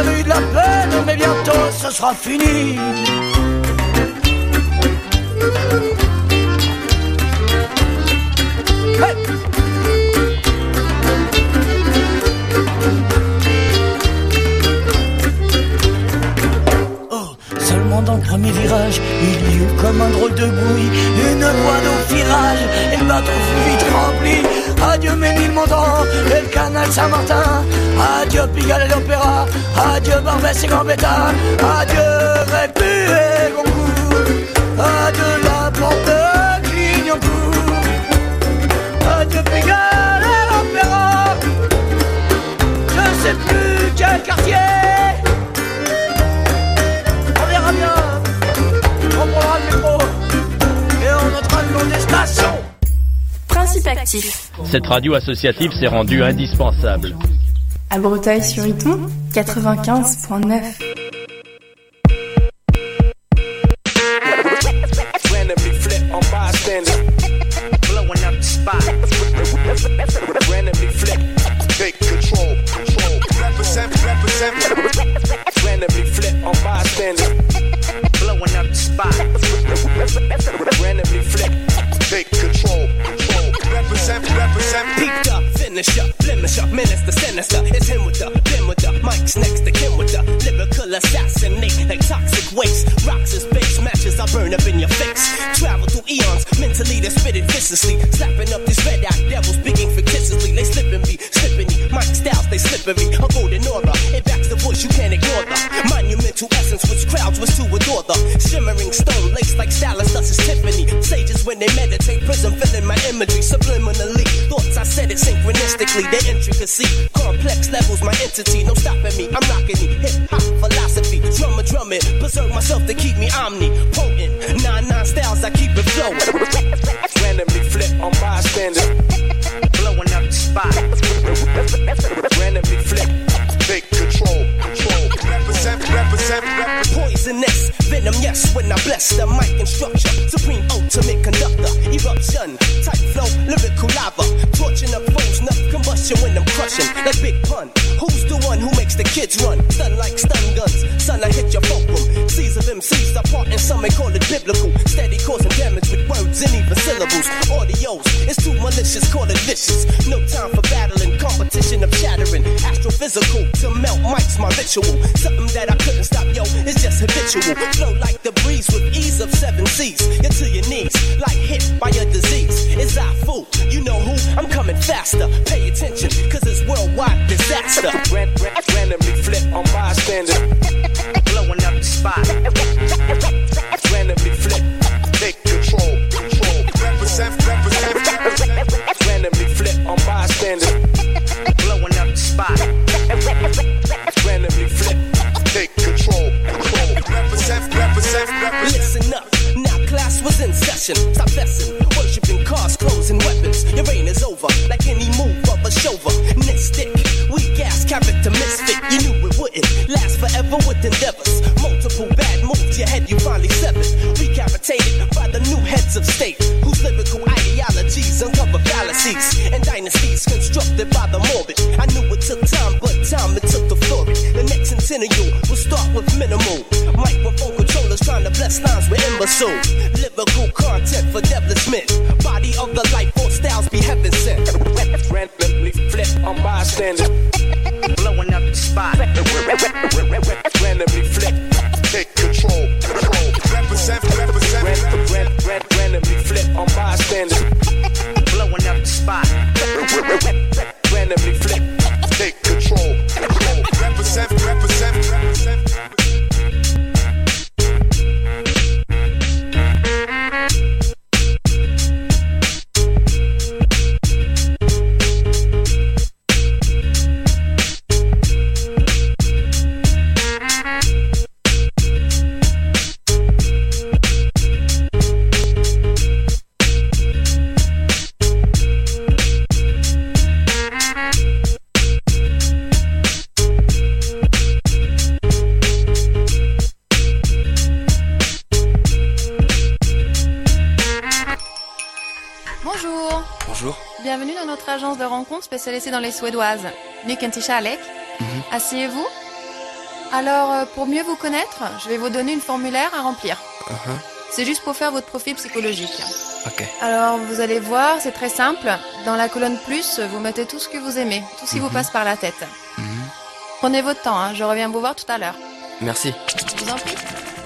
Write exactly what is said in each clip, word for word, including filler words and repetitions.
a eu de la peine, mais bientôt ce sera fini. Hey! Seulement dans le premier virage, il y eut comme un drôle de bouille, une voie d'eau-firage, et le bateau fut vite rempli. Adieu Ménilmontant et le canal Saint-Martin, adieu Pigalle et l'Opéra, adieu Barbès et Gambetta, adieu Répu et Goncourt, adieu la porte de Clignancourt, adieu Pigalle et l'Opéra, je sais plus quel quartier. On prendra le métro et on notera le nom des stations. Principe actif. Cette radio associative s'est rendue indispensable. À Breteuil-sur-Iton, quatre-vingt-quinze virgule neuf. Randomly flip on bystanders, blowing up the spot. Randomly flip, take control, control. Represent, represent. Randomly flip on bystanders, blowing up the spot. Randomly flip, take control, control. Represent, represent. Peeped up, finish up, blemish up, minister, sinister. It's him with the, him with the, Mike's next to Kim with the lyrical assassinate like toxic waste. Rocks as base matches, I burn up in your face. Travel through eons, mentally they spit it viciously. Slapping up these red eyed devils, speaking fictitiously. They slipping me, slipping me. Mike styles, they slippery. A golden aura, it backs the voice, you can't ignore the monumental essence which crowds was to adore the shimmering stone laced like stylist, thus is Tiffany. Sages when they meditate, prism filling my imagery subliminally. Thoughts I said it synchronistically, the intricacy, complex levels, my entity, no stopping me. I'm rocking the hip hop philosophy, drummer drum it, preserve myself to keep me omnipotent. Nine nine styles, I keep it flowing. Randomly flip on bystanders, blowing up the spot. Randomly flip, take control, control. Represent, represent, represent. Poisonous venom, yes, when I bless the mic and structure. Supreme ultimate conductor, eruption, type flow, lyrical lava. Torching up foes, enough combustion when I'm crushing. Like Big Pun, who's the one who makes the kids run? Stun like stun guns, son, I hit your fulcrum. Seas of M Cs apart and some may call it biblical. Steady causing damage with words and even syllables. Audios, it's too malicious, call it vicious. No time for battling, competition of chattering. Astrophysical, to melt mics, my ritual. Something that I couldn't stop, yo, it's just habitual. Flow like the breeze with ease of seven seas. You're to your knees, like hit by a disease. It's I fool, you know who? I'm coming faster. Pay attention, cause it's worldwide disaster. Ran, ran, randomly flip on bystanders, blowing up the spot. Randomly flip, take control, control. Represent, represent, represent. Randomly flip on bystanders, blowing up the spot. Randomly flip, take control, control. Represent, represent, represent. Listen up, now class was in session. Stop fessing, worshipping cars, clothes, and weapons. Your reign is over, like any move of a chauvinistic. Weak ass character misfit, you knew it wouldn't last forever with endeavors. Multiple bad moves, your head you finally severed. Recapitated by the new heads of state, whose lyrical ideologies uncover fallacies and dynasties constructed by the morbid. I knew it took time, but time it took to flourish. The next centennial will start with minimal microphone controllers trying to bless lines with imbecile. Lyrical content for devilish men. Body of the life force styles be heaven sent. Randomly flip on bystanders, blowing up the spot. Randomly flip, take control, control. Represent, represent. Ran, ran, ran, randomly flip on bystanders, blowing up the spot. Randomly flip, take control, control. Represent, represent, represent. Bienvenue dans notre agence de rencontres spécialisée dans les Suédoises. Nu kan till kärlek. Mm-hmm. Asseyez-vous. Alors, euh, pour mieux vous connaître, je vais vous donner une formulaire à remplir. Uh-huh. C'est juste pour faire votre profil psychologique. Ok. Alors, vous allez voir, c'est très simple. Dans la colonne plus, vous mettez tout ce que vous aimez, tout ce qui Mm-hmm. vous passe par la tête. Mm-hmm. Prenez votre temps, hein, je reviens vous voir tout à l'heure. Merci. Je vous en prie.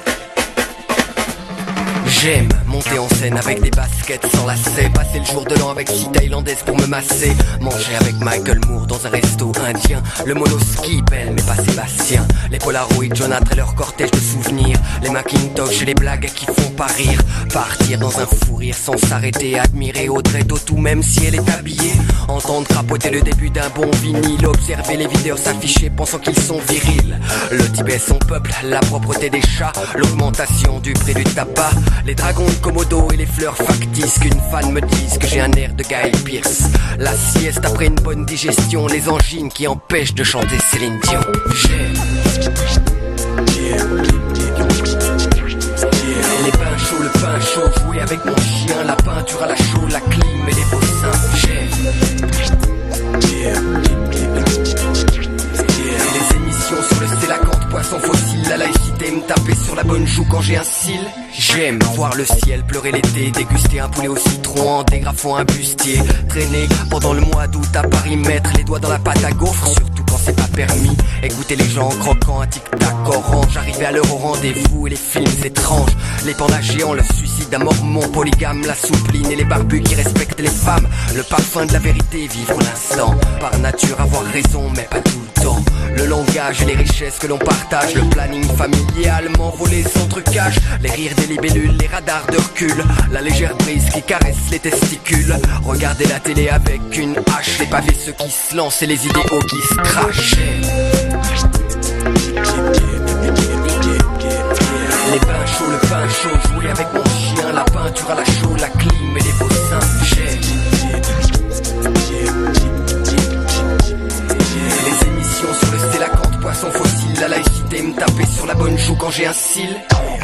J'aime monter en scène avec des baskets sans lacets, passer le jour de l'an avec six thaïlandaises pour me masser, manger avec Michael Moore dans un resto indien, le monoski belle mais pas Sébastien, les Polaroids Jonathan et leur cortège de souvenirs, les Macintosh et les blagues qui font pas rire, partir dans un fou rire sans s'arrêter, admirer Audrey Tautou même si elle est habillée, entendre crapoter le début d'un bon vinyle, observer les vidéos s'afficher pensant qu'ils sont virils, le Tibet son peuple, la propreté des chats, l'augmentation du prix du tabac, les dragons de Komodo et les fleurs factices qu'une fan me dise que j'ai un air de Guy Pearce. La sieste après une bonne digestion, les angines qui empêchent de chanter Céline Dion. J'aime les bains chauds, le pain chaud, jouer avec mon chien, la peinture à la chaux, la clim et les beaux seins. J'aime les émissions sur le sélacanthe, poisson fossile, la laïcité, me taper sur la bonne joue quand j'ai un cil. J'aime voir le ciel pleurer l'été, déguster un poulet au citron en dégrafant un bustier, traîner pendant le mois d'août à Paris, mettre les doigts dans la pâte à gaufre, surtout quand c'est pas permis, écouter les gens croquant un tic-tac orange, arriver à l'heure au rendez-vous et les films étranges, les pandas géants, le suicide d'un mormon polygame, la soupline et les barbus qui respectent les femmes, le parfum de la vérité, vivre l'instant, par nature avoir raison mais pas tout le temps, le langage et les richesses que l'on partage, le planning familial, m'envoler sans trucage, les rires des libellules, les radars de recul, la légère brise qui caresse les testicules, regarder la télé avec une hache, les pavés ceux qui se lancent et les idéaux qui se crachent. Les bains chauds, le pain chaud, jouer avec mon chien, la peinture à la chaux, la clim et les beaux seins. J'aime les émissions sur le sélacanthe, poisson fossile, la laïcité, me taper sur la bonne joue quand j'ai un cil.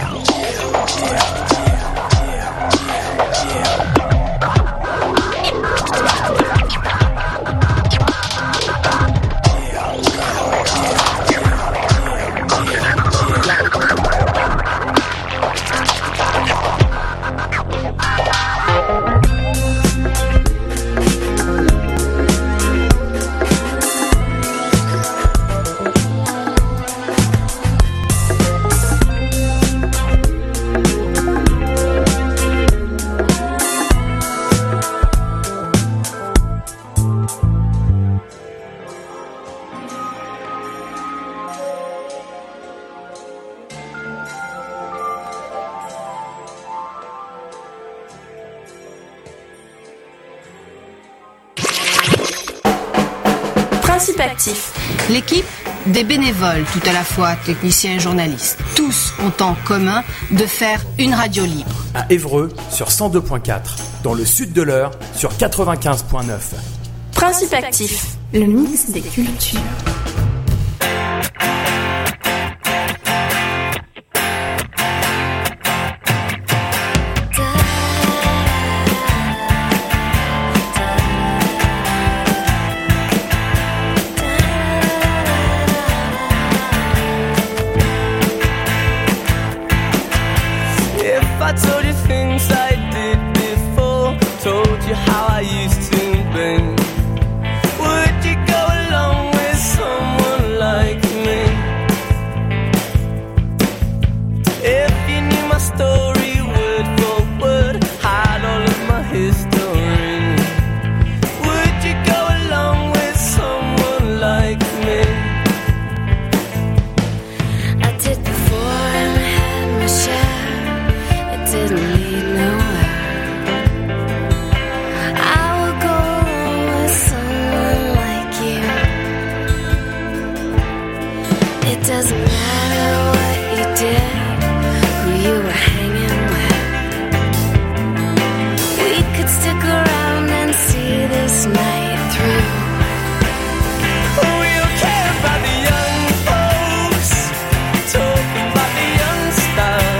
Principe actif. L'équipe, des bénévoles, tout à la fois techniciens et journalistes. Tous ont en commun de faire une radio libre. À Évreux sur cent deux virgule quatre, dans le sud de l'Eure sur quatre-vingt-quinze virgule neuf. Principe actif. Le mix des cultures. I told you things I did before, told you how I used to be. Would you go along with someone like me? If you knew my story word for word, had all of my history, would you go along with someone like me? I did before and I had my share. Didn't lead nowhere. I would go along with someone like you. It doesn't matter what you did, who you were hanging with. We could stick around and see this night through. We don't care about the young folks, talking about the young stars.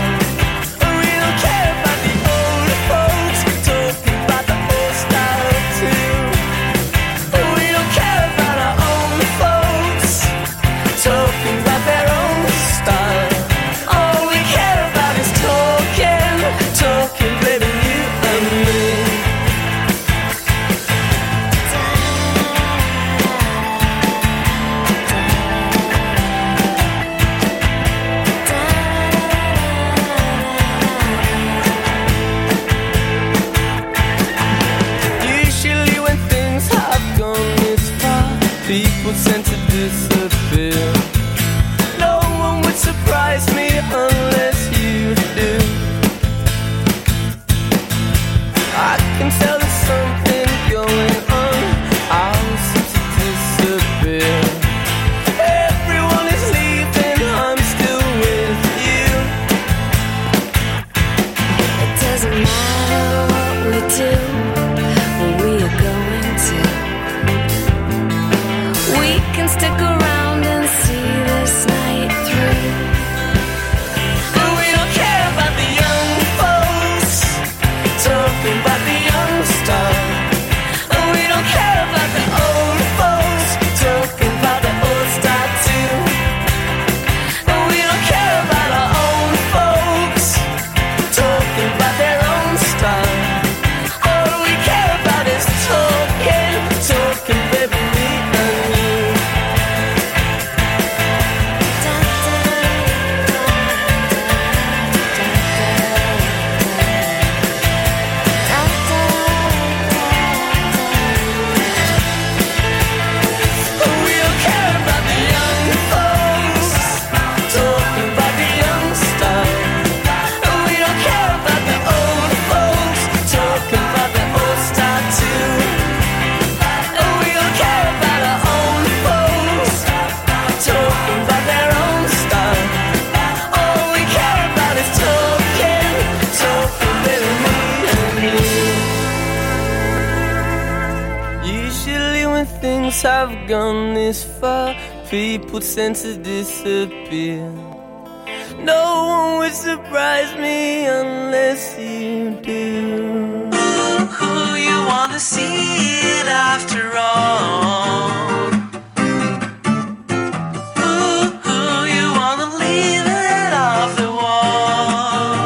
Talking about their own to disappear. No one would surprise me unless you do. I can tell there's something going on. I'll seem to disappear. Everyone is leaving, I'm still with you. It doesn't matter what we do, where we are going to. We can stick around and see this night through. But we don't care about the young folks talking about the young stuff. And we don't care about the old folks talking about the old stuff too. And we don't care about our own folks talking about their own stuff. All we care about is talking, talking, baby, me and you. We don't care about the young folks talking about the young stuff. And we don't care about the old folks talking about the old stuff too. And we don't care about our own folks talking about their own stuff. All we care about is talking, talking with me and you. Usually when things have gone this far, people tend to disappear. No one would surprise me unless you do. Who you wanna see it after all? Who, who you wanna leave it off the wall?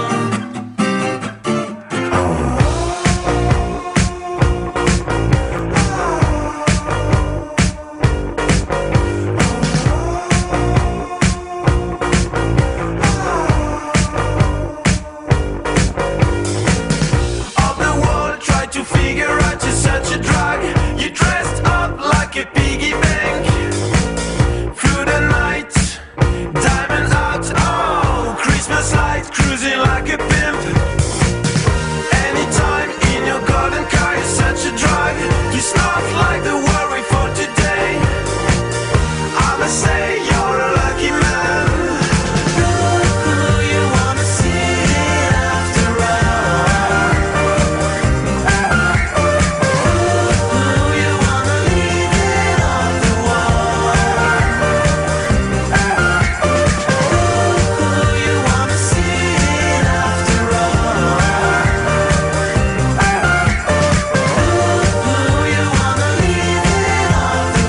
Of the world, try to figure out you're such a drug. You dressed up like a piggy bank. Through the night, diamond out, oh, Christmas light, cruising like a pimp. Anytime in your golden car, you're such a drug. You snort like the worry for today. I'ma say you're a lucky man. Who you wanna see it after all? Who you wanna leave it on the wall? Who you wanna see it after all? Who you wanna leave it on the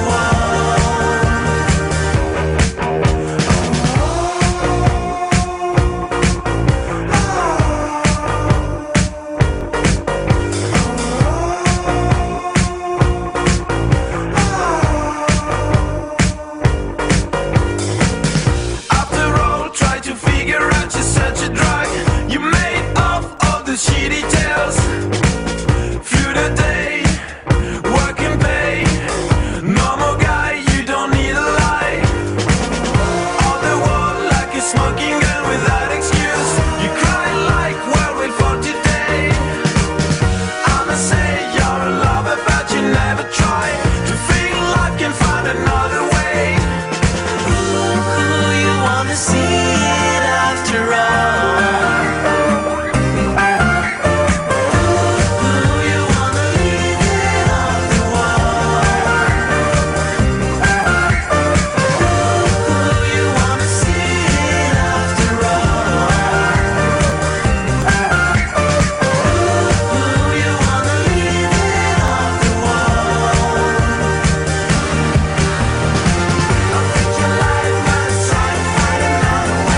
After all, try to figure out you're such a drug. You made off all the shitty tales. Through the day, work and pay. Normal guy, you don't need a lie. On the wall like a smoking gun without excuse. You cry like, well, wait for today. I'ma say you're a lover, but you never try to feel like and find another way. Who you wanna see it after all? Who you wanna leave it on the wall? Who you wanna see it after all? Who you wanna leave it on the wall? I think your life might try to find another way.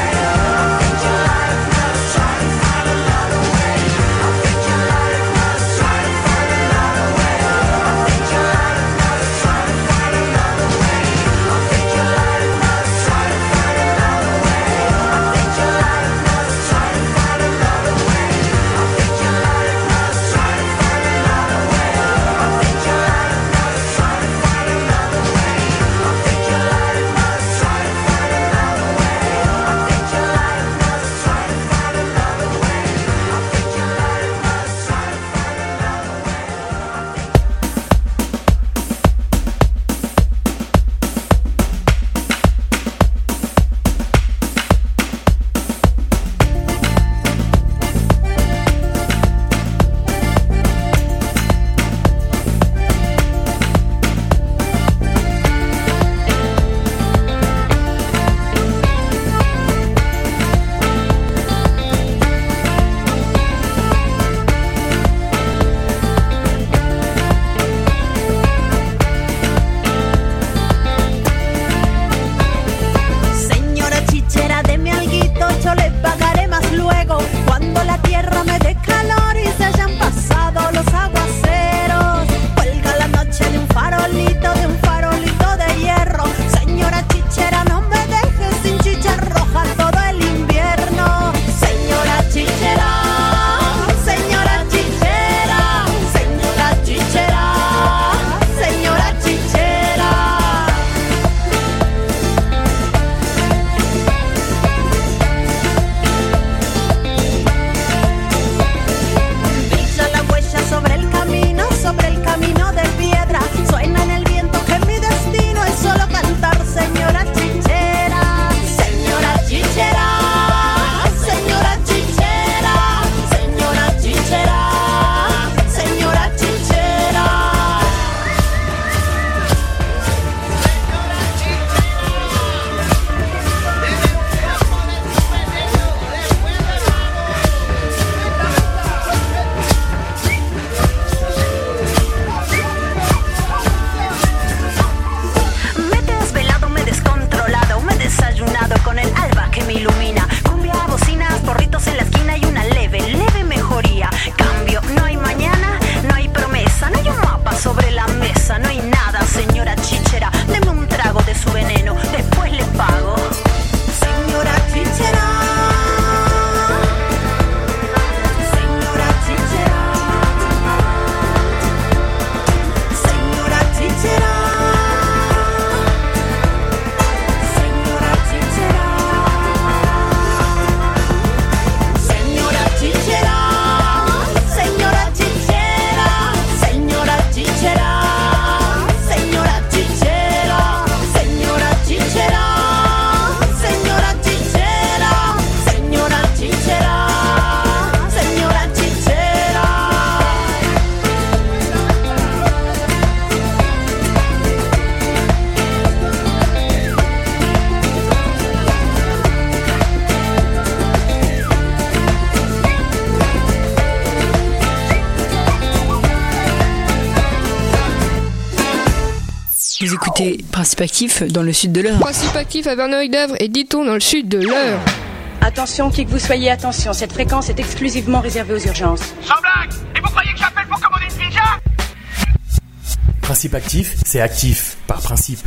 Principe actif dans le sud de l'Eure. Principe actif à Verneuil-d'Avre et Diton dans le sud de l'Eure. Attention, qui que vous soyez, attention, cette fréquence est exclusivement réservée aux urgences. Sans blague! Et vous croyez que j'appelle pour commander une pizza? Principe actif, c'est actif, par principe.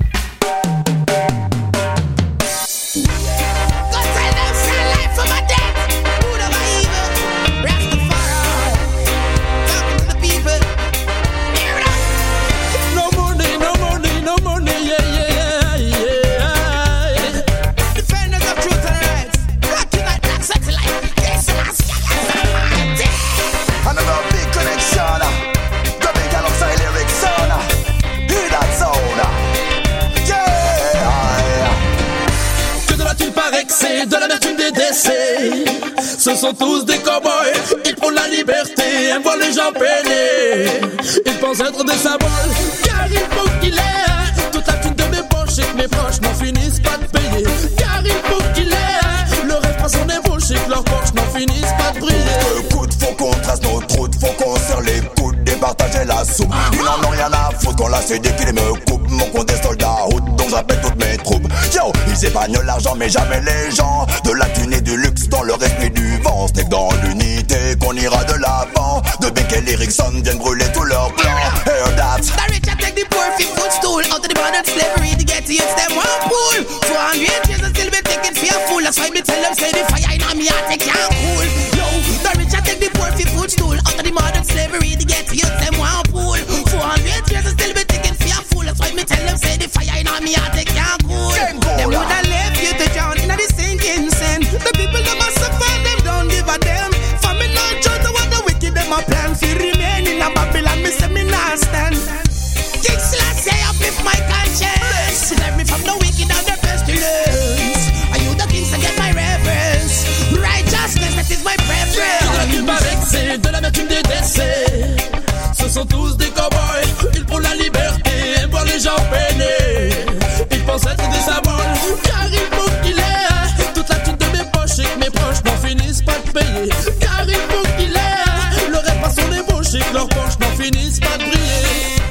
De l'amertume des décès, ce sont tous des cow-boys. Ils prônent la liberté, aiment voir les gens peiner. Ils pensent être des symboles, car il faut qu'il ait toute la thune de mes poches et que mes proches n'en finissent pas de payer. Car il faut qu'il ait le rêve pas son ébauche et que leurs poches n'en finissent pas de briller. Le coup de faut qu'on trace nos routes, faut qu'on serre les coudes, départager la soupe. Ils n'en ont rien à foutre qu'on l'a cédé qu'ils me coupent. Mon compte est soldat route, donc j'appelle toutes mes troupes. Yo, ils épargnent l'argent mais jamais les gens. De la thune et du luxe dans le respect du vent. C'est dans l'unité qu'on ira de l'avant. De Beckel et Erickson viennent brûler tous leurs plans. Hear that. The rich I take the poor fi footstool. Out of the modern slavery to get to youths them one pool. four hundred years and still be taking for a fool. That's why me tell them say the fire in me heart they can't cool. Yo, the rich I take the poor fi footstool. Out of the modern slavery to get to youths them one pool. four hundred years and still be taking for a fool. That's why me tell them say the fire in me heart they can't cool. Them woulda left you to drown in the sinking sand. The people that must suffer them don't give a damn. For me not judge what the wicked them a plan. Fi remain in a Babylon, me say me not stand. King Selassie uplift my conscience. Save me from the wicked and the pestilence. Are you the kings to get my reverence? Righteousness, that is my preference. De la thune par excès, de l'amertume des décès. Ce sont tous des cow-boys. Ils prônent la liberté, aiment voir les gens peiner. Ils pensent être des symboles, car il faut qu'il ait toute la thune de mes poches et que mes proches n'en finissent pas de payer. Car il faut qu'il ait le rêve pas son ébauche et que leurs poches n'en finissent pas de briller.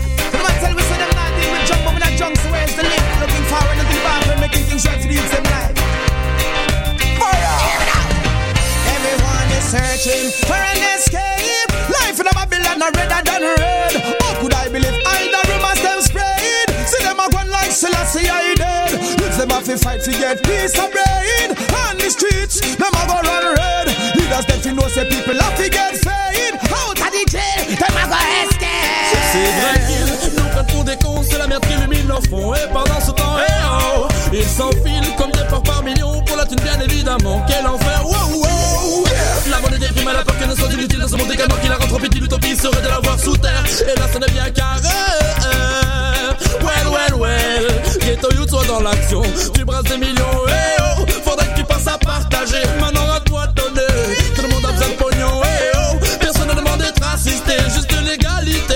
Tell me so them not deal with jump, but when I jump, so where's the lift? Looking forward to the bar and making things right for the youth them life. Fire! Everyone is searching for an escape. Life in a Babylon are redder than red. How could I believe all the rumors them spread? See them a gone like Selassie I dead. If them have to fight to get peace of bread. On the streets, them a go run red. Leaders them fi know say people have to get fed. Out of the jail, them a go escape. C'est vrai qu'ils nous prennent pour des cons, c'est la merde qui illumine leur front. Et pendant ce temps, eh oh, ils s'enfilent comme des porcs par millions. Pour la thune bien évidemment, quel enfer, wow wow. La monnaie des primes à la peur qu'elle ne soit inutile dans ce monde également qui la rend trop petite. L'utopie serait de la voir sous terre. Et là, ça n'est bien carré. Well, well, well. Ghetto Youth soit dans l'action. Tu brasses des millions, eh oh. Faudrait que tu passes à partager. Maintenant, à toi de donner. Tout le monde a besoin de pognon, eh oh. Personne ne demande d'être assisté, juste l'égalité.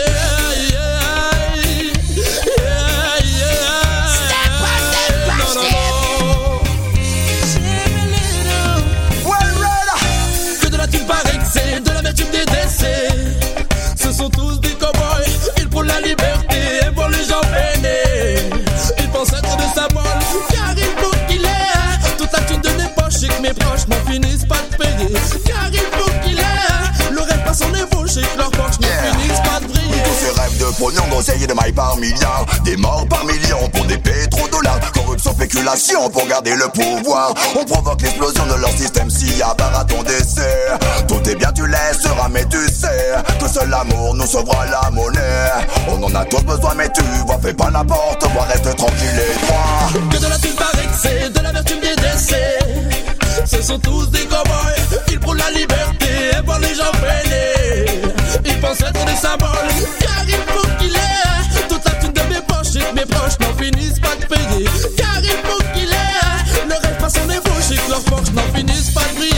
Ce sont tous des cow-boys, ils prônent la liberté, aiment voir les gens peiner. Ils pensent être des symboles, car il faut qu'il ait toute la thune de mes poches et que mes proches n'en finissent pas de payer. Car il faut qu'il ait le rêve pas son ébauche et que leurs poches n'en yeah. finissent pas de briller. Tous ces rêves de pognon, d'oseille de mailles par milliards. Des morts par millions pour des pétrodollars. Corruption, spéculation pour garder le pouvoir. On provoque l'explosion de leur système si avare à ton décès. Tout est bien, tu laisseras, mais tu sais que seul l'amour nous sauvera la monnaie. On en a tous besoin, mais tu vois, fais pas n'importe quoi, reste tranquille et droit. Que de la thune par excès, de l'amertume des décès. Ce sont tous des cow-boys, ils prônent la liberté, aiment voir les gens peiner. Ils pensent être des symboles, car il faut qu'il ait toute la thune de mes poches et que mes proches n'en finissent pas de payer. Car il faut qu'il ait le rêve pas son ébauche et que leurs poches n'en finissent pas de briller.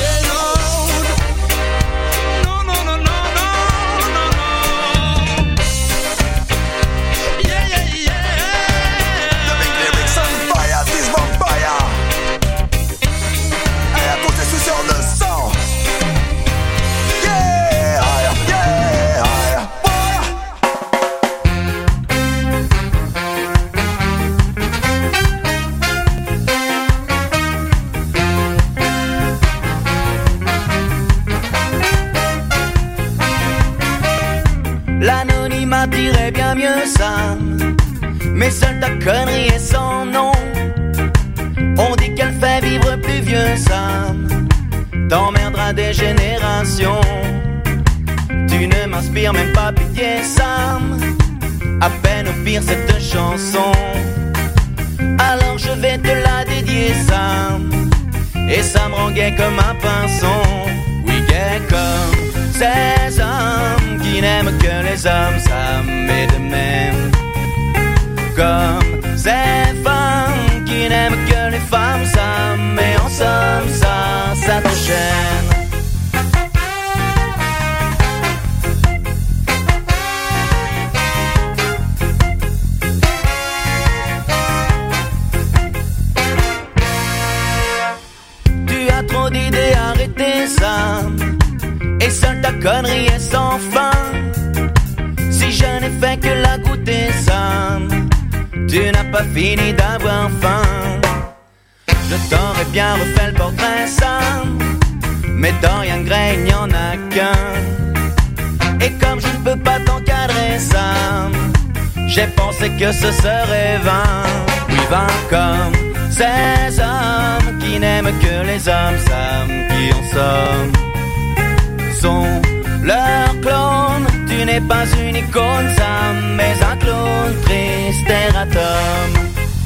Non, non, non, non, non, non, non. Yeah, yeah, yeah. The big lyrics on fire, this vampire. Et à côté, je suis sur le sang. Yeah, yeah, yeah, yeah. mais seule ta connerie est sans nom. On dit qu'elle fait vivre plus vieux Sam, t'emmerdera des générations. Tu ne m'inspires même pas pitié Sam, à peine au pire cette chanson. Alors je vais te la dédier Sam, et ça me rend gay comme un pinson. Oui gay comme ces hommes qui n'aiment que les hommes, Sam est de même. Comme ces femmes qui n'aiment que les femmes, Sam, et en somme ça, ça t'enchaîne. Tu as trop d'idées, arrêtez Sam, et seule ta connerie est sans fin. Si je n'ai fait que la goûter Sam, tu n'as pas fini d'avoir faim. Je t'aurais bien refait le portrait Sam, mais Dorian Gray il n'y en a qu'un. Et comme je ne peux pas t'encadrer Sam, j'ai pensé que ce serait vain. Oui vain comme ces hommes qui n'aiment que les hommes, Sam, qui en somme sont leurs clones. Tu n'es pas une icône Sam, mais un clone triste erratum.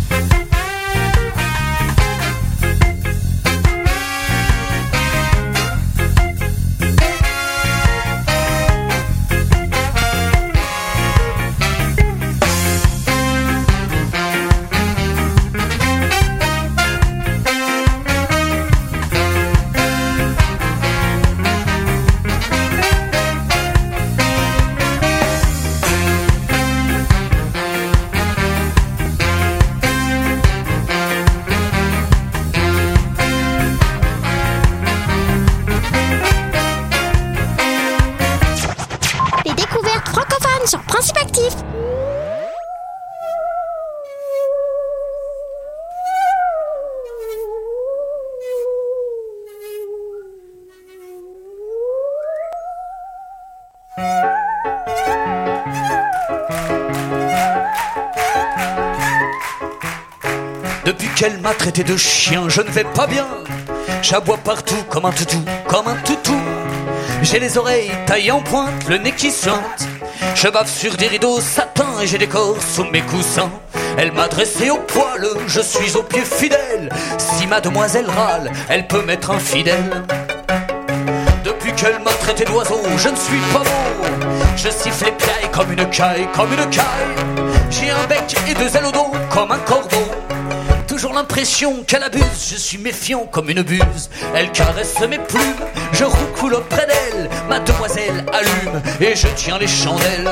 Depuis qu'elle m'a traité de chien, je ne vais pas bien. J'aboie partout comme un toutou, comme un toutou. J'ai les oreilles taillées en pointe, le nez qui suinte. Je bave sur des rideaux satin et j'ai des corps sous mes coussins. Elle m'a dressé au poil, je suis au pied fidèle. Si mademoiselle râle, elle peut m'être infidèle. Depuis qu'elle m'a traité d'oiseau, je ne suis pas beau. Je siffle les pieds comme une caille, comme une caille. J'ai un bec et deux ailes au dos, comme un corbeau. Toujours l'impression qu'elle abuse, je suis méfiant comme une buse. Elle caresse mes plumes, je roucoule auprès d'elle. Mademoiselle allume et je tiens les chandelles.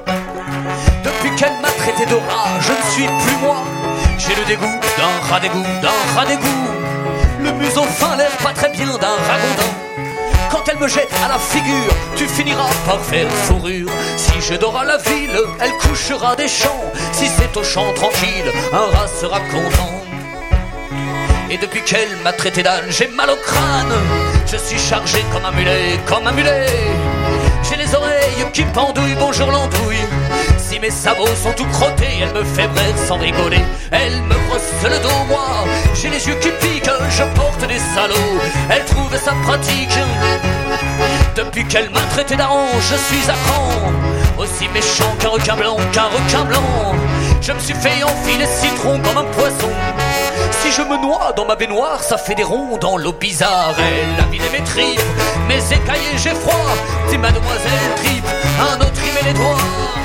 Depuis qu'elle m'a traité de rat, je ne suis plus moi. J'ai le dégoût d'un rat d'égout, d'un rat d'égout. Le museau fin, l'air pas très bien d'un ragondin. Quand elle me jette à la figure, tu finiras par faire fourrure. Si je dors à la ville, elle couchera des champs. Si c'est au champ tranquille, un rat sera content. Et depuis qu'elle m'a traité d'âne, j'ai mal au crâne. Je suis chargé comme un mulet, comme un mulet. J'ai les oreilles qui pendouillent, bonjour l'andouille. Si mes sabots sont tout crottés, elle me fait brère sans rigoler. Elle me brosse le dos, moi, j'ai les yeux qui piquent. Je porte des salauds, elle trouve ça pratique. Depuis qu'elle m'a traité d'aran, je suis à cran. Aussi méchant qu'un requin blanc, qu'un requin blanc. Je me suis fait enfiler citron comme un poisson. Si je me noie dans ma baignoire, ça fait des ronds dans l'eau bizarre. Elle a vidé mes tripes, mes écaillés, j'ai froid. C'est mademoiselle tripe, un autre y met les doigts.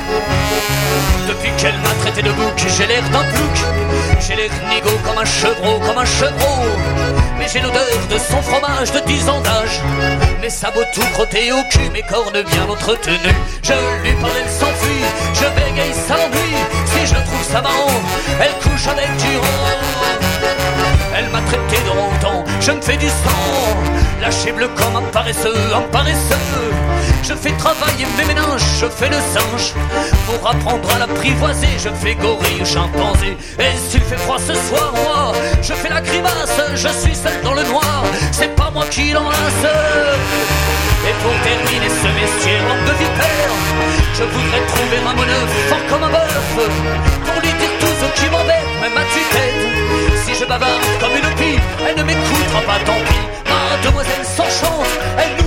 Depuis qu'elle m'a traité de bouc, j'ai l'air d'un plouc. J'ai l'air nigo comme un chevreau, comme un chevreau. Mais j'ai l'odeur de son fromage de dix ans d'âge. Mes sabots tout crottés au cul, mes cornes bien entretenues. Je lui parle, elle s'enfuit, je bégaye, ça l'ennuie. Si je trouve ça marrant, elle couche avec du rang. Elle m'a traité de rondan, je me fais du sang. Lâché bleu comme un paresseux, un paresseux. Je fais travailler mes méninges, je fais le singe. Pour apprendre à l'apprivoiser, je fais gorille, chimpanzé. Et s'il fait froid ce soir, moi, je fais la grimace. Je suis seul dans le noir, c'est pas moi qui l'enlace. Et pour terminer ce messier rempli de vipère, je voudrais trouver un monneuf fort comme un bœuf, pour lui dire tout chose qui m'embête, même à tue-tête. Si je bavarde comme une pie, elle ne m'écoutera pas, tant pis. Mademoiselle sans chance, elle